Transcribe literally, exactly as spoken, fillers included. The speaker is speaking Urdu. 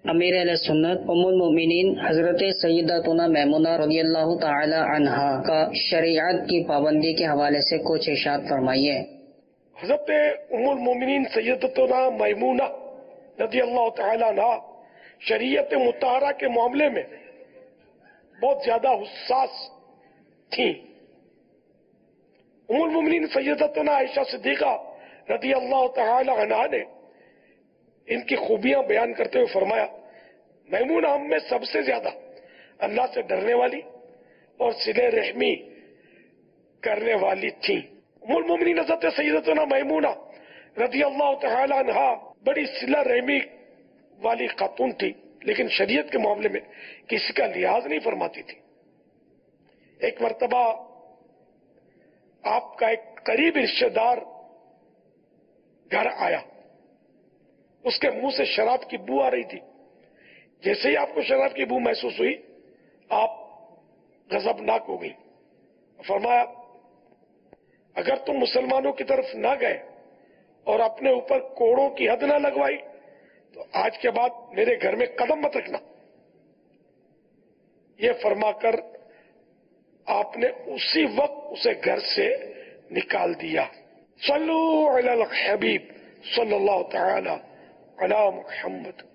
امیر اہل سنت ام المؤمنین حضرت سیداتنا میمونہ رضی اللہ تعالی عنہا کا شریعت کی پابندی کے حوالے سے کچھ ارشاد فرمائیے۔ حضرت ام المؤمنین سیدتنا میمونہ رضی اللہ تعالی عنہا شریعت مطہرہ کے معاملے میں بہت زیادہ حساس تھیں۔ ام المؤمنین سیدتنا عائشہ صدیقہ رضی اللہ تعالی عنہا نے ان کی خوبیاں بیان کرتے ہوئے فرمایا، میمونہ ہم میں سب سے زیادہ اللہ سے ڈرنے والی اور صلہ رحمی کرنے والی تھیں۔ ام المؤمنین حضرت سیدتنا میمونہ رضی اللہ تعالی عنہا بڑی صلہ رحمی والی خاتون تھی، لیکن شریعت کے معاملے میں کسی کا لحاظ نہیں فرماتی تھی۔ ایک مرتبہ آپ کا ایک قریب رشتہ دار گھر آیا، اس کے منہ سے شراب کی بو آ رہی تھی۔ جیسے ہی آپ کو شراب کی بو محسوس ہوئی، آپ غضبناک ہو گئی۔ فرمایا، اگر تم مسلمانوں کی طرف نہ گئے اور اپنے اوپر کوڑوں کی حد نہ لگوائی تو آج کے بعد میرے گھر میں قدم مت رکھنا۔ یہ فرما کر آپ نے اسی وقت اسے گھر سے نکال دیا۔ صلو علی الحبیب صلی اللہ تعالی علی محمد۔